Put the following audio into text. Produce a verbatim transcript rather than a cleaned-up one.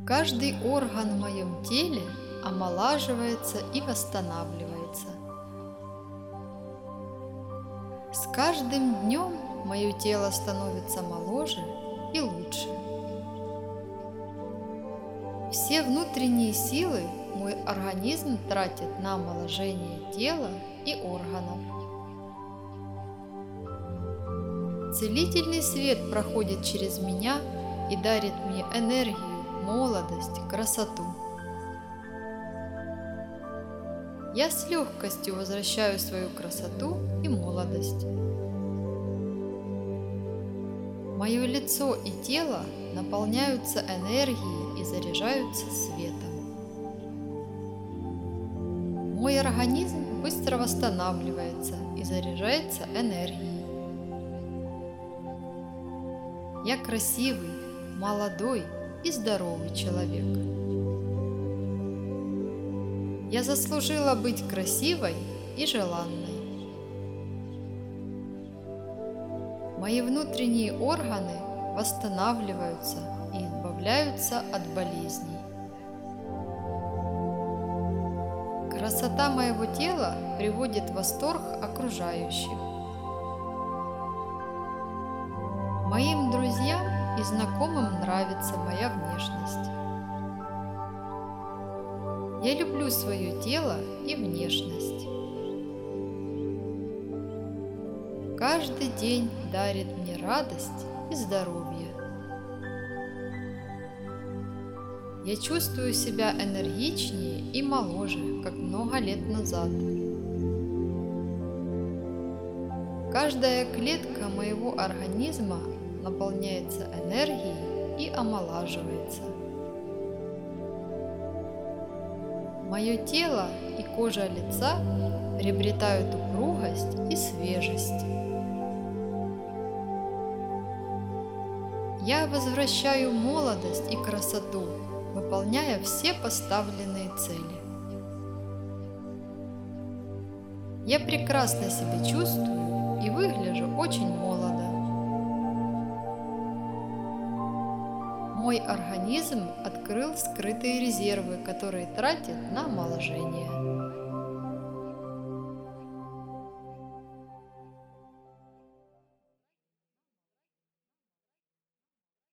Каждый орган в моем теле омолаживается и восстанавливается. С каждым днем мое тело становится моложе и лучше. Все внутренние силы мой организм тратит на омоложение тела и органов. Целительный свет проходит через меня и дарит мне энергию, молодость, красоту. Я с легкостью возвращаю свою красоту и молодость. Мое лицо и тело наполняются энергией и заряжаются светом. Мой организм быстро восстанавливается и заряжается энергией. Я красивый, молодой и здоровый человек. Я заслужила быть красивой и желанной. Мои внутренние органы восстанавливаются и избавляются от болезней. Красота моего тела приводит в восторг окружающих. Моим друзьям и знакомым нравится моя внешность. Я люблю свое тело и внешность. Каждый день дарит мне радость и здоровье. Я чувствую себя энергичнее и моложе, как много лет назад. Каждая клетка моего организма наполняется энергией и омолаживается. Мое тело и кожа лица приобретают упругость и свежесть. Я возвращаю молодость и красоту, выполняя все поставленные цели. Я прекрасно себя чувствую и выгляжу очень молодо. Мой организм открыл скрытые резервы, которые тратит на омоложение.